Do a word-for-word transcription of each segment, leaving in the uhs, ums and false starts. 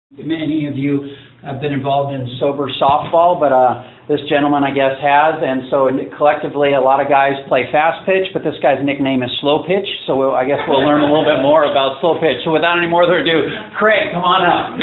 Many of you have been involved in sober softball, but uh, this gentleman, I guess, has, and so collectively a lot of guys play fast pitch, but this guy's nickname is slow pitch, so we'll, I guess we'll learn a little bit more about slow pitch. So without any more ado, Craig, come on up.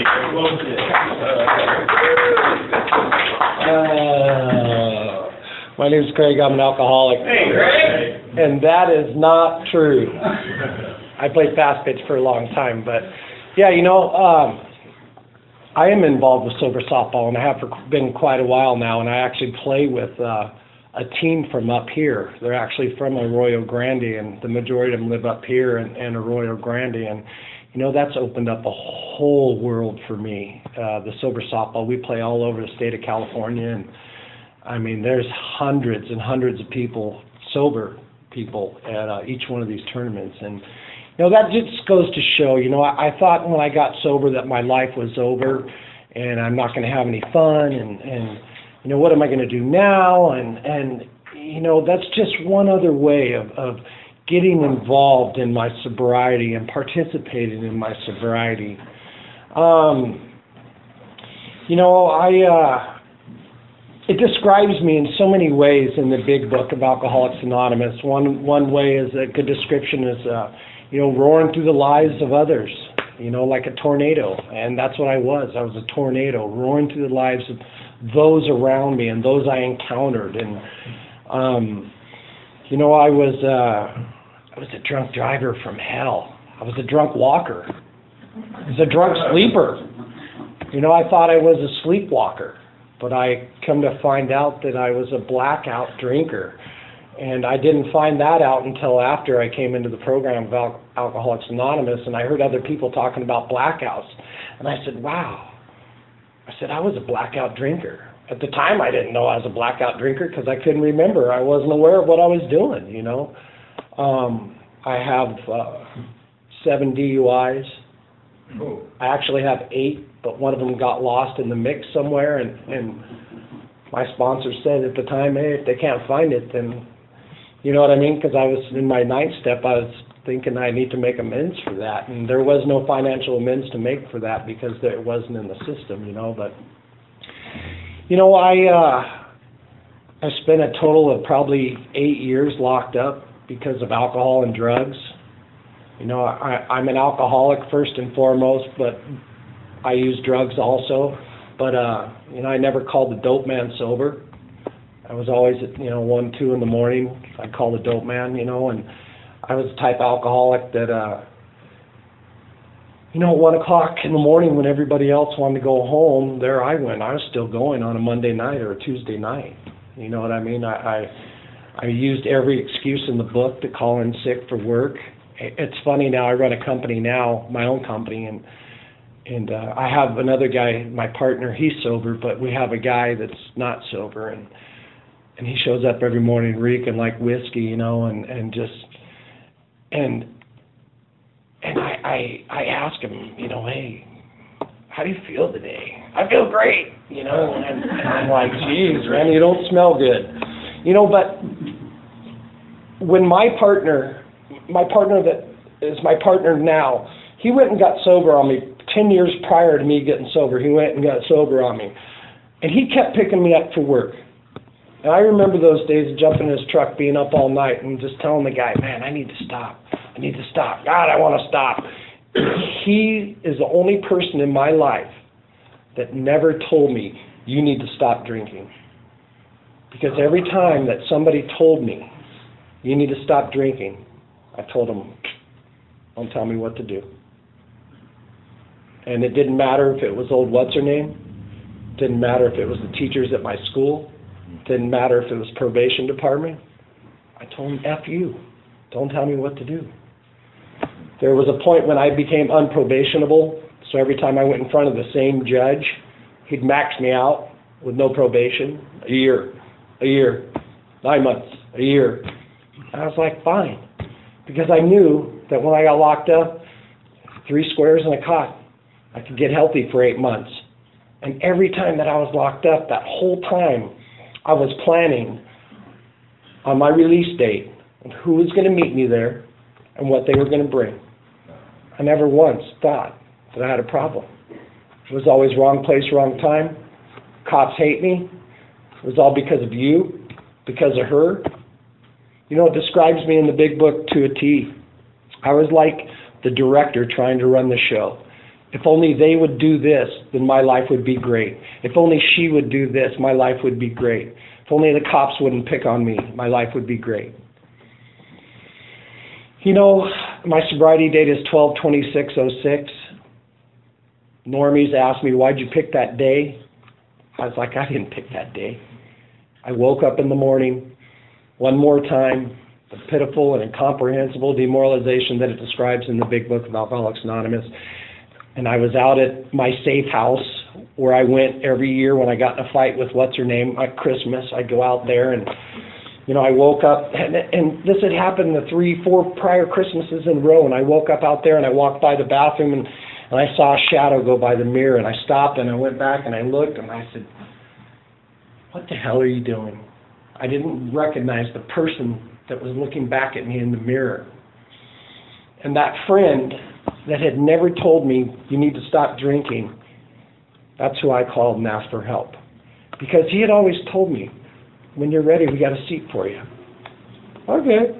Uh, my name's Craig, I'm an alcoholic. Hey, Craig! And that is not true. I played fast pitch for a long time, but yeah, you know, um, I am involved with sober softball, and I have for been quite a while now, and I actually play with uh, a team from up here. They're actually from Arroyo Grande, and the majority of them live up here in, in Arroyo Grande, and you know, that's opened up a whole world for me. Uh, the sober softball, we play all over the state of California, and I mean, there's hundreds and hundreds of people, sober people, at uh, each one of these tournaments, and you know, that just goes to show, you know, I, I thought when I got sober that my life was over and I'm not going to have any fun and, and, you know, what am I going to do now? And, and, you know, that's just one other way of, of getting involved in my sobriety and participating in my sobriety. Um, you know, I, uh, it describes me in so many ways in the big book of Alcoholics Anonymous. One, one way is a good description is, uh, you know, roaring through the lives of others, you know, like a tornado. And that's what I was. I was a tornado, roaring through the lives of those around me and those I encountered. And, um, you know, I was, uh, I was a drunk driver from hell. I was a drunk walker. I was a drunk sleeper. You know, I thought I was a sleepwalker, but I come to find out that I was a blackout drinker. And I didn't find that out until after I came into the program of Al- Alcoholics Anonymous, and I heard other people talking about blackouts. And I said, wow. I said, I was a blackout drinker. At the time, I didn't know I was a blackout drinker because I couldn't remember. I wasn't aware of what I was doing, you know. Um, I have uh, seven D U Is. Oh. I actually have eight, but one of them got lost in the mix somewhere, and, and my sponsor said at the time, hey, if they can't find it, then... You know what I mean? Because I was in my ninth step, I was thinking I need to make amends for that. And there was no financial amends to make for that because it wasn't in the system, you know. But, you know, I, uh, I spent a total of probably eight years locked up because of alcohol and drugs. You know, I, I'm an alcoholic first and foremost, but I use drugs also. But, uh, you know, I never called the dope man sober. I was always at, you know, one, two in the morning. I'd call the dope man, you know, and I was the type of alcoholic that, uh, you know, at one o'clock in the morning when everybody else wanted to go home, there I went. I was still going on a Monday night or a Tuesday night. You know what I mean? I, I, I used every excuse in the book to call in sick for work. It's funny now, I run a company now, my own company, and and uh, I have another guy, my partner, he's sober, but we have a guy that's not sober, and And he shows up every morning reeking like whiskey, you know, and, and just, and and I, I I ask him, you know, hey, how do you feel today? I feel great, you know, and, and I'm like, geez, man, you don't smell good. You know, but when my partner, my partner that is my partner now, he went and got sober on me ten years prior to me getting sober. He went and got sober on me. And he kept picking me up for work. And I remember those days jumping in his truck, being up all night, and just telling the guy, man, I need to stop. I need to stop. God, I want to stop. He is the only person in my life that never told me, you need to stop drinking. Because every time that somebody told me, you need to stop drinking, I told them, don't tell me what to do. And it didn't matter if it was old what's-her-name. It didn't matter if it was the teachers at my school. Didn't matter if it was probation department. I told him, F you. Don't tell me what to do. There was a point when I became unprobationable, so every time I went in front of the same judge, he'd max me out with no probation. A year, a year, nine months, a year. And I was like, fine. Because I knew that when I got locked up, three squares and a cot, I could get healthy for eight months. And every time that I was locked up, that whole time, I was planning on my release date and who was going to meet me there and what they were going to bring. I never once thought that I had a problem. It was always wrong place, wrong time. Cops hate me. It was all because of you, because of her. You know, it describes me in the big book to a T. I was like the director trying to run the show. If only they would do this, then my life would be great. If only she would do this, my life would be great. If only the cops wouldn't pick on me, my life would be great. You know, my sobriety date is twelve twenty-six oh six. Normies asked me, why'd you pick that day? I was like, I didn't pick that day. I woke up in the morning, one more time, the pitiful and incomprehensible demoralization that it describes in the big book of Alcoholics Anonymous. And I was out at my safe house where I went every year when I got in a fight with what's her name at Christmas. I'd go out there and, you know, I woke up, and, and this had happened the three, four prior Christmases in a row, and I woke up out there and I walked by the bathroom and, and I saw a shadow go by the mirror, and I stopped and I went back and I looked and I said, what the hell are you doing? I didn't recognize the person that was looking back at me in the mirror. And that friend that had never told me, you need to stop drinking, that's who I called and asked for help. Because he had always told me, when you're ready, we got a seat for you. Okay.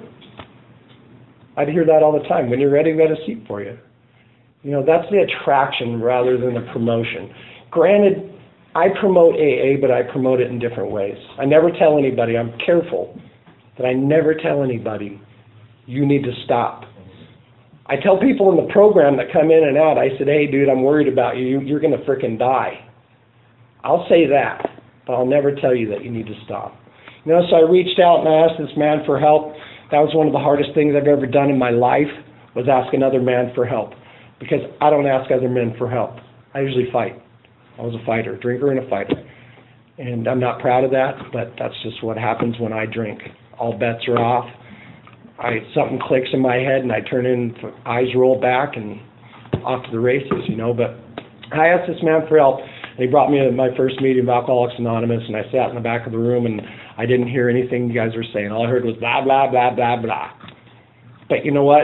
I'd hear that all the time. When you're ready, we got a seat for you. You know, that's the attraction rather than the promotion. Granted, I promote A A, but I promote it in different ways. I never tell anybody, I'm careful that I never tell anybody, you need to stop. I tell people in the program that come in and out, I said, hey, dude, I'm worried about you. You're going to frickin' die. I'll say that, but I'll never tell you that you need to stop. You know, so I reached out and I asked this man for help. That was one of the hardest things I've ever done in my life, was ask another man for help. Because I don't ask other men for help. I usually fight. I was a fighter, a drinker and a fighter. And I'm not proud of that, but that's just what happens when I drink. All bets are off. I, something clicks in my head and I turn in, eyes roll back and off to the races, you know. But I asked this man for help, and he brought me to my first meeting of Alcoholics Anonymous, and I sat in the back of the room and I didn't hear anything you guys were saying. All I heard was blah, blah, blah, blah, blah. But you know what?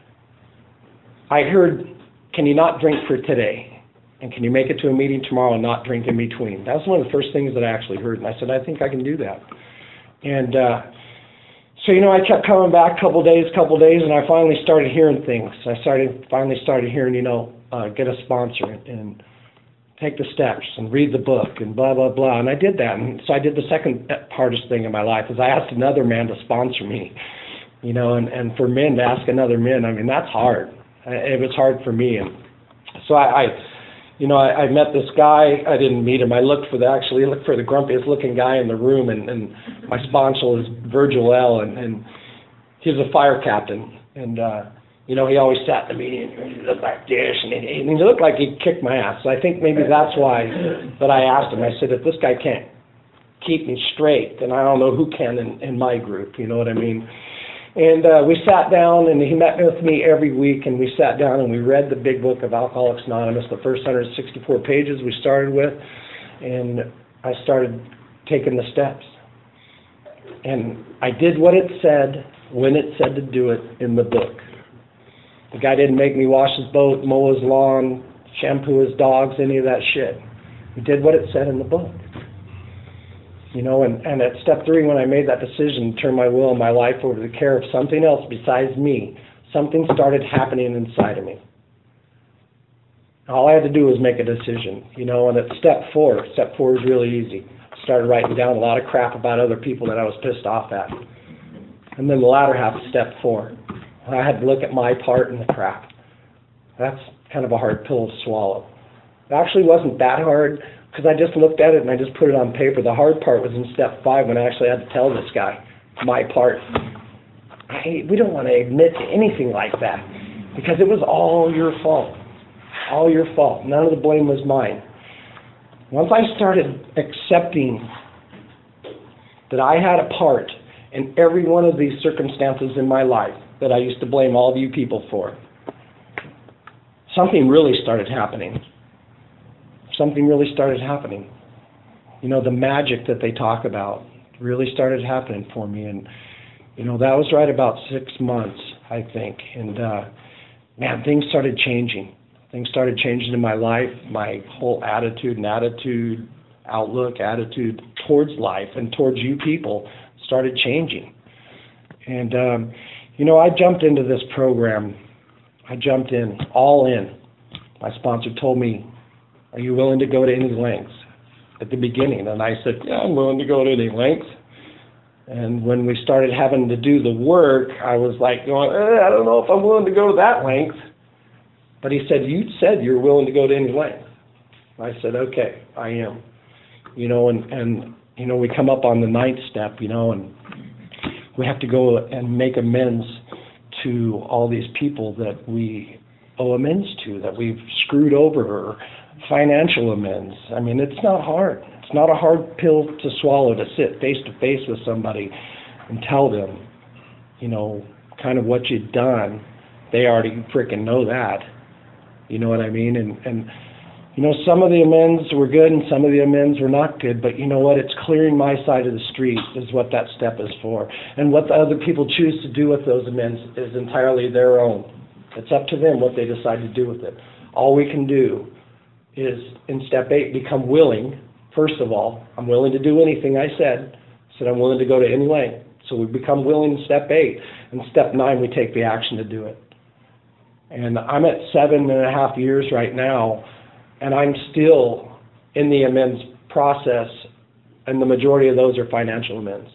I heard, can you not drink for today? And can you make it to a meeting tomorrow and not drink in between? That was one of the first things that I actually heard, and I said, I think I can do that. And uh, so, you know, I kept coming back a couple days, couple days, and I finally started hearing things. I started finally started hearing, you know, uh, get a sponsor and, and take the steps and read the book and blah, blah, blah. And I did that. And so I did the second hardest thing in my life is I asked another man to sponsor me, you know, and, and for men to ask another man, I mean, that's hard. It was hard for me. And so I, I you know, I, I met this guy. I didn't meet him. I looked for the, actually looked for the grumpiest looking guy in the room, and, and my sponsor is Virgil L., and, and he was a fire captain. And, uh, you know, he always sat in the meeting, and he looked like this, and he, and he looked like he'd kick my ass. So I think maybe that's why that I asked him. I said, if this guy can't keep me straight, then I don't know who can in, in my group, you know what I mean? And uh, we sat down, and he met with me every week, and we sat down and we read the big book of Alcoholics Anonymous, the first one hundred sixty-four pages we started with, and I started taking the steps. And I did what it said when it said to do it in the book. The guy didn't make me wash his boat, mow his lawn, shampoo his dogs, any of that shit. He did what it said in the book. You know, and, and at step three, when I made that decision to turn my will and my life over to the care of something else besides me, something started happening inside of me. All I had to do was make a decision, you know, and at step four, step four is really easy. I started writing down a lot of crap about other people that I was pissed off at. And then the latter half of step four, I had to look at my part in the crap. That's kind of a hard pill to swallow. It actually wasn't that hard, because I just looked at it and I just put it on paper. The hard part was in step five when I actually had to tell this guy my part. I, we don't want to admit to anything like that, because it was all your fault. All your fault. None of the blame was mine. Once I started accepting that I had a part in every one of these circumstances in my life that I used to blame all of you people for, something really started happening. Something really started happening. You know, the magic that they talk about really started happening for me. And, you know, that was right about six months, I think. And, uh, man, things started changing. Things started changing in my life. My whole attitude and attitude, outlook, attitude towards life and towards you people started changing. And, um, you know, I jumped into this program. I jumped in, all in. My sponsor told me, are you willing to go to any lengths? At the beginning. And I said, yeah, I'm willing to go to any lengths. And when we started having to do the work, I was like going, eh, I don't know if I'm willing to go to that length. But he said, you said you're willing to go to any length. I said, okay, I am. You know, and, and, you know, we come up on the ninth step, you know, and we have to go and make amends to all these people that we owe amends to, that we've screwed over, or financial amends. I mean, it's not hard. It's not a hard pill to swallow, to sit face to face with somebody and tell them, you know, kind of what you've done. They already freaking know that. You know what I mean? And, and, you know, some of the amends were good and some of the amends were not good, but you know what? It's clearing my side of the street is what that step is for. And what the other people choose to do with those amends is entirely their own. It's up to them what they decide to do with it. All we can do is, in step eight, become willing. First of all, I'm willing to do anything I said. I said I'm willing to go to any length. So we become willing in step eight. And step nine, we take the action to do it. And I'm at seven and a half years right now, and I'm still in the amends process, and the majority of those are financial amends.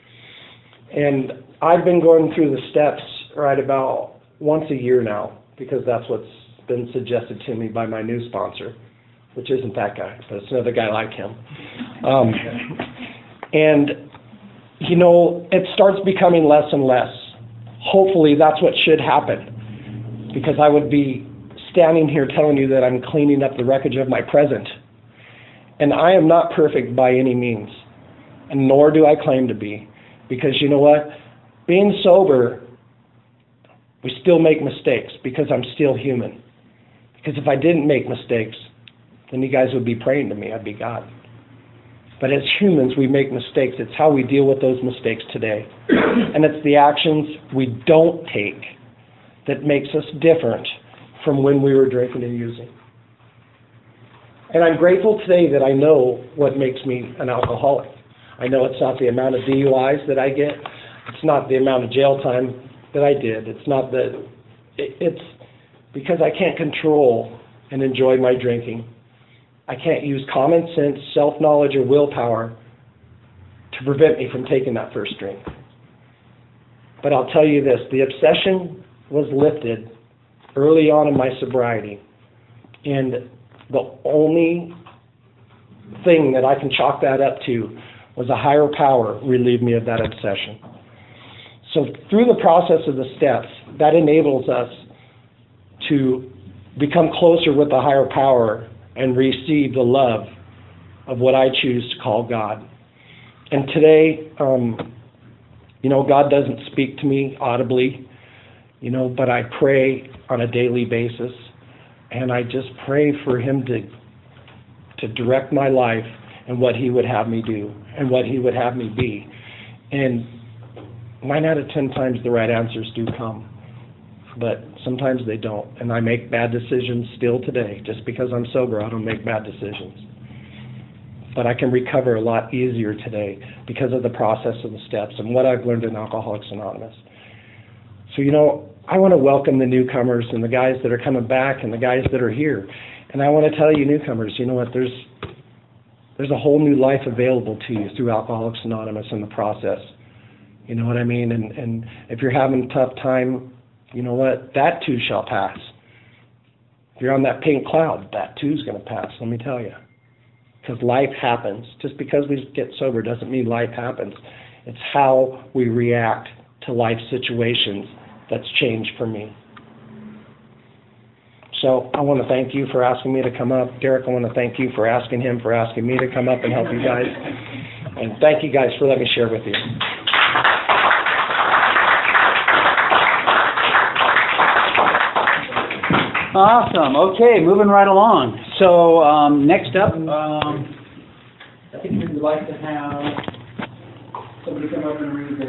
And I've been going through the steps right about once a year now, because that's what's been suggested to me by my new sponsor, which isn't that guy, but it's another guy like him. Um, and, you know, it starts becoming less and less. Hopefully that's what should happen, because I would be standing here telling you that I'm cleaning up the wreckage of my present. And I am not perfect by any means, and nor do I claim to be, because you know what? Being sober, we still make mistakes, because I'm still human. Because if I didn't make mistakes, then you guys would be praying to me. I'd be God. But as humans, we make mistakes. It's how we deal with those mistakes today. And it's the actions we don't take that makes us different from when we were drinking and using. And I'm grateful today that I know what makes me an alcoholic. I know it's not the amount of D U Is that I get. It's not the amount of jail time that I did. It's not the, it, it's because I can't control and enjoy my drinking. I can't use common sense, self-knowledge, or willpower to prevent me from taking that first drink. But I'll tell you this, the obsession was lifted early on in my sobriety, and the only thing that I can chalk that up to was a higher power relieved me of that obsession. So through the process of the steps, that enables us to become closer with the higher power and receive the love of what I choose to call God. And today, um, you know, God doesn't speak to me audibly, you know, but I pray on a daily basis, and I just pray for Him to to direct my life and what He would have me do and what He would have me be. And nine out of ten times the right answers do come, but sometimes they don't. And I make bad decisions still today. Just because I'm sober, I don't make bad decisions. But I can recover a lot easier today because of the process of the steps and what I've learned in Alcoholics Anonymous. So, you know, I want to welcome the newcomers and the guys that are coming back and the guys that are here. And I want to tell you newcomers, you know what, there's there's a whole new life available to you through Alcoholics Anonymous in the process. You know what I mean? And, and if you're having a tough time, you know what, that too shall pass. If you're on that pink cloud, that too is going to pass, let me tell you. Because life happens. Just because we get sober doesn't mean life happens. It's how we react to life situations that's changed for me. So I want to thank you for asking me to come up. Derek, I want to thank you for asking him for asking me to come up and help you guys. And thank you guys for letting me share with you. Awesome. Okay, moving right along. So um, next up, um, I think we'd like to have somebody come up and read the